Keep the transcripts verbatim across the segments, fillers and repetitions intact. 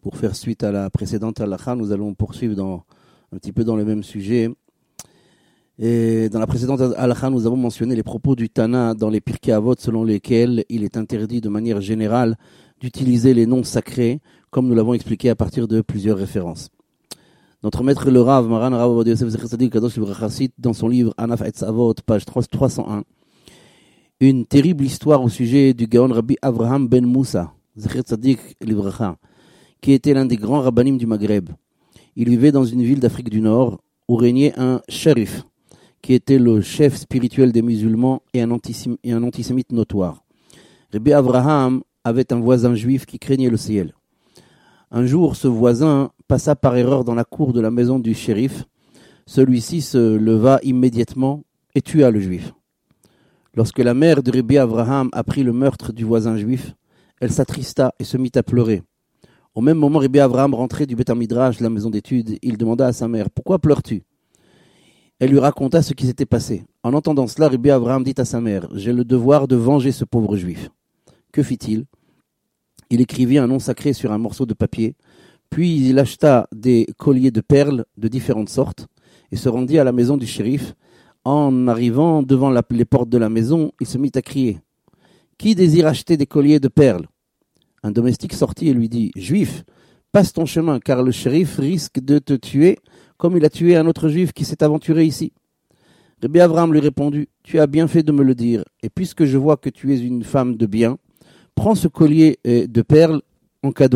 Pour faire suite à la précédente halakha, nous allons poursuivre dans, un petit peu dans le même sujet. Et dans la précédente halakha, nous avons mentionné les propos du Tana dans les Pirkei Avot selon lesquels il est interdit de manière générale d'utiliser les noms sacrés, comme nous l'avons expliqué à partir de plusieurs références. Notre maître le Rav, Maran Rav Ovadia Yosef Zecher Tzadik Kadosh Livracha, cite dans son livre Anaf Etz Avot, page trois cent un, une terrible histoire au sujet du Gaon Rabbi Avraham ben Moussa, Zecher Tzadik Livracha, qui était l'un des grands rabbanim du Maghreb. Il vivait dans une ville d'Afrique du Nord où régnait un shérif, qui était le chef spirituel des musulmans et un, antisémite, et un antisémite notoire. Rabbi Avraham avait un voisin juif qui craignait le ciel. Un jour, ce voisin passa par erreur dans la cour de la maison du shérif. Celui-ci se leva immédiatement et tua le juif. Lorsque la mère de Rabbi Avraham apprit le meurtre du voisin juif, elle s'attrista et se mit à pleurer. Au même moment, Rabbi Avraham rentrait du Beth Midrash, la maison d'études. Il demanda à sa mère, « Pourquoi pleures-tu » Elle lui raconta ce qui s'était passé. En entendant cela, Rabbi Avraham dit à sa mère, « J'ai le devoir de venger ce pauvre juif. » Que fit-il ? Il écrivit un nom sacré sur un morceau de papier, puis il acheta des colliers de perles de différentes sortes et se rendit à la maison du shérif. En arrivant devant la, les portes de la maison, il se mit à crier, « Qui désire acheter des colliers de perles ?» Un domestique sortit et lui dit, « Juif, passe ton chemin, car le shérif risque de te tuer, comme il a tué un autre juif qui s'est aventuré ici. » Rabbi Avraham lui répondit, « Tu as bien fait de me le dire, et puisque je vois que tu es une femme de bien, prends ce collier de perles en cadeau. »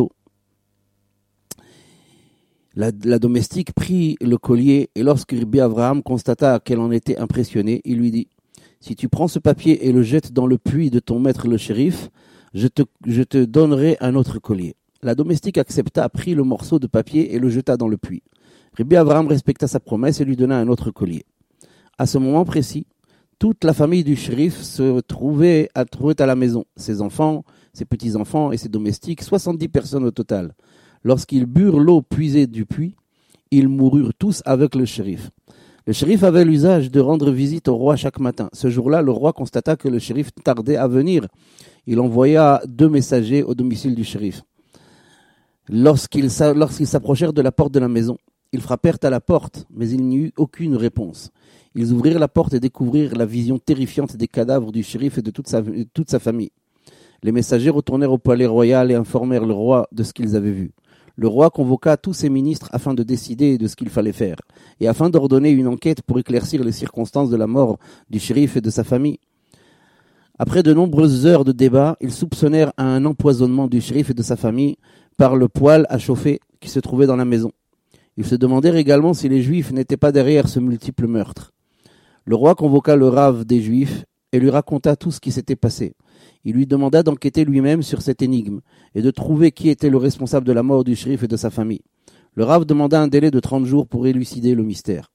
La, la domestique prit le collier, et lorsque Rabbi Avraham constata qu'elle en était impressionnée, il lui dit, « Si tu prends ce papier et le jettes dans le puits de ton maître le shérif, Je te, je te donnerai un autre collier. » La domestique accepta, prit le morceau de papier et le jeta dans le puits. Rabbi Avraham respecta sa promesse et lui donna un autre collier. À ce moment précis, toute la famille du shérif se trouvait à, trouvait à la maison. Ses enfants, ses petits-enfants et ses domestiques, soixante-dix personnes au total. Lorsqu'ils burent l'eau puisée du puits, ils moururent tous avec le shérif. Le shérif avait l'usage de rendre visite au roi chaque matin. Ce jour-là, le roi constata que le shérif tardait à venir. Il envoya deux messagers au domicile du shérif. Lorsqu'ils, lorsqu'ils s'approchèrent de la porte de la maison, ils frappèrent à la porte, mais il n'y eut aucune réponse. Ils ouvrirent la porte et découvrirent la vision terrifiante des cadavres du shérif et de toute sa, toute sa famille. Les messagers retournèrent au palais royal et informèrent le roi de ce qu'ils avaient vu. Le roi convoqua tous ses ministres afin de décider de ce qu'il fallait faire, et afin d'ordonner une enquête pour éclaircir les circonstances de la mort du shérif et de sa famille. Après de nombreuses heures de débat, ils soupçonnèrent un empoisonnement du shérif et de sa famille par le poêle à chauffer qui se trouvait dans la maison. Ils se demandèrent également si les Juifs n'étaient pas derrière ce multiple meurtre. Le roi convoqua le Rav des Juifs et lui raconta tout ce qui s'était passé. Il lui demanda d'enquêter lui-même sur cette énigme et de trouver qui était le responsable de la mort du shérif et de sa famille. Le Rav demanda un délai de trente jours pour élucider le mystère.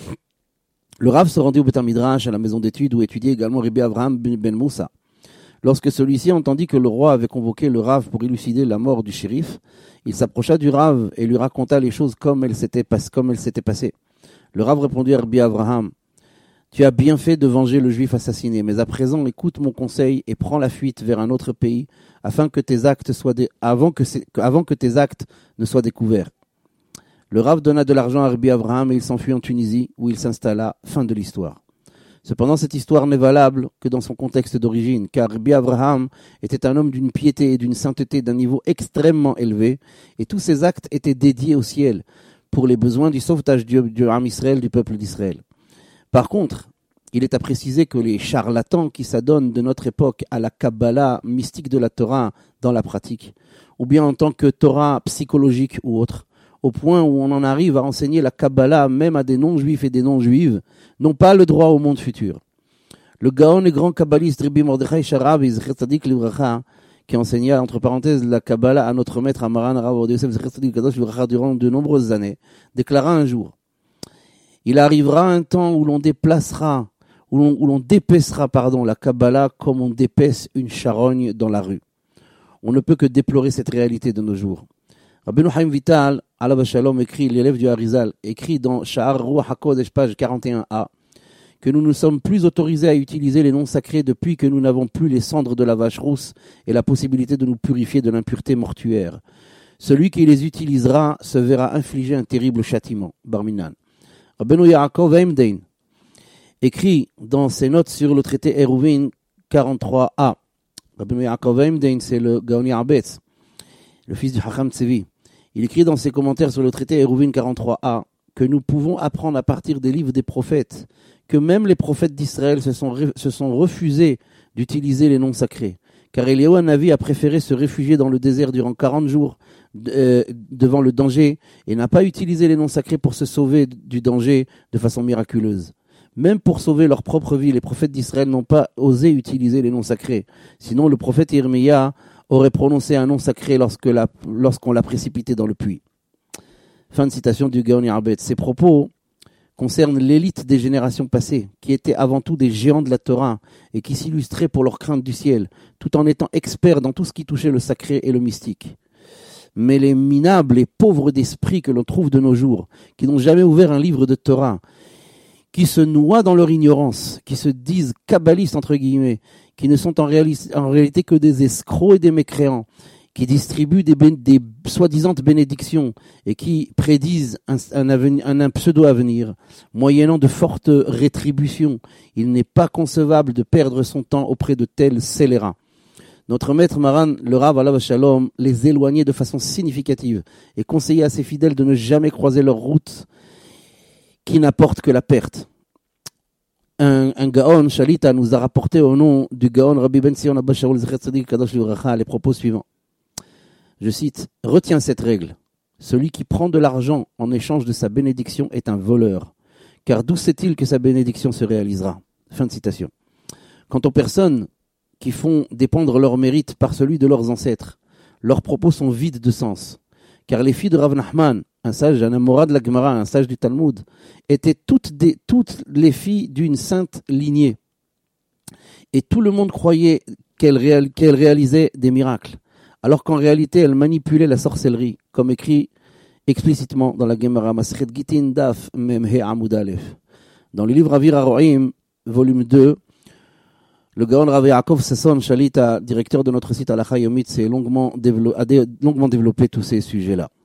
Le Rav se rendit au Beth Midrash, à la maison d'études, où étudiait également Rabbi Avraham ben Moussa. Lorsque celui-ci entendit que le roi avait convoqué le Rav pour élucider la mort du shérif, il s'approcha du Rav et lui raconta les choses comme elles s'étaient, pas- comme elles s'étaient passées. Le Rav répondit à Rabbi Avraham, « Tu as bien fait de venger le juif assassiné, mais à présent écoute mon conseil et prends la fuite vers un autre pays, afin que tes actes soient dé- avant, que c'est- avant que tes actes ne soient découverts. » Le Rav donna de l'argent à Rabbi Avraham et il s'enfuit en Tunisie, où il s'installa. Fin de l'histoire. Cependant, cette histoire n'est valable que dans son contexte d'origine, car Rabbi Avraham était un homme d'une piété et d'une sainteté d'un niveau extrêmement élevé, et tous ses actes étaient dédiés au ciel, pour les besoins du sauvetage du, du Ham Israël, du peuple d'Israël. Par contre, il est à préciser que les charlatans qui s'adonnent de notre époque à la Kabbalah mystique de la Torah dans la pratique, ou bien en tant que Torah psychologique ou autre, au point où on en arrive à enseigner la Kabbalah même à des non-juifs et des non-juives, n'ont pas le droit au monde futur. Le Gaon et grand kabbaliste Rabbi Mordechai Sharabi, Zecher Tzadik Livracha, qui enseigna entre parenthèses la Kabbalah à notre maître Maran Rav Ovadia Yosef Zecher Tzadik Kadosh Livracha durant de nombreuses années, déclara un jour, « Il arrivera un temps où l'on déplacera, où l'on, où l'on dépècera pardon, la Kabbalah comme on dépèce une charogne dans la rue. » On ne peut que déplorer cette réalité de nos jours. Rabbeinu Chaim Vital, Alav Shalom, écrit, l'élève du Harizal, écrit dans Sha'ar Ruach HaKodesh, page quarante et un a, que nous ne sommes plus autorisés à utiliser les noms sacrés depuis que nous n'avons plus les cendres de la vache rousse et la possibilité de nous purifier de l'impureté mortuaire. Celui qui les utilisera se verra infliger un terrible châtiment. Barminan. Rabbeinu Yaakov Heimdein écrit dans ses notes sur le traité Eruvin quarante-trois a. Rabbeinu Yaakov Heimdein, c'est le Gaon Ya'abetz, le fils du Hacham Tzevi. Il écrit dans ses commentaires sur le traité Eruvin quarante-trois a que nous pouvons apprendre à partir des livres des prophètes que même les prophètes d'Israël se sont, se sont refusés d'utiliser les noms sacrés. Car Eliyahu Hanavi a préféré se réfugier dans le désert durant quarante jours euh, devant le danger et n'a pas utilisé les noms sacrés pour se sauver du danger de façon miraculeuse. Même pour sauver leur propre vie, les prophètes d'Israël n'ont pas osé utiliser les noms sacrés. Sinon, le prophète Irmiya aurait prononcé un nom sacré lorsque la, lorsqu'on l'a précipité dans le puits. Fin de citation du Gaon Ya'abetz. Ces propos concernent l'élite des générations passées, qui étaient avant tout des géants de la Torah et qui s'illustraient pour leur crainte du ciel, tout en étant experts dans tout ce qui touchait le sacré et le mystique. Mais les minables et pauvres d'esprit que l'on trouve de nos jours, qui n'ont jamais ouvert un livre de Torah, qui se noient dans leur ignorance, qui se disent kabbalistes entre guillemets, qui ne sont en, réalis- en réalité que des escrocs et des mécréants, qui distribuent des, ben- des soi-disant bénédictions et qui prédisent un, un, avenir, un, un pseudo-avenir, moyennant de fortes rétributions. Il n'est pas concevable de perdre son temps auprès de tels scélérats. Notre maître Maran, le Rav Alav Shalom, les éloignait de façon significative et conseillait à ses fidèles de ne jamais croiser leur route qui n'apporte que la perte. Un, un Gaon, Shalita, nous a rapporté au nom du Gaon Rabbi Ben Sion Abba Shaul Zecher Tzadik Kadosh Livracha les propos suivants. Je cite, « Retiens cette règle. Celui qui prend de l'argent en échange de sa bénédiction est un voleur. Car d'où sait-il que sa bénédiction se réalisera ?» Fin de citation. Quant aux personnes qui font dépendre leur mérite par celui de leurs ancêtres, leurs propos sont vides de sens. Car les filles de Rav Nachman, un sage, un Amora de la Gemara, un sage du Talmud, étaient toutes, des, toutes les filles d'une sainte lignée. Et tout le monde croyait qu'elles, réal, qu'elles réalisaient des miracles. Alors qu'en réalité, elles manipulaient la sorcellerie, comme écrit explicitement dans la Gemara Masechet Gitin Daf Mem He Amud Aleph. Dans le livre Avir HaRoim, volume deux, le Gaon Rav Yaakov Sasson Shalita, directeur de notre site Halacha Yomit, s'est longuement, dévelop- a dé- longuement développé tous ces sujets-là.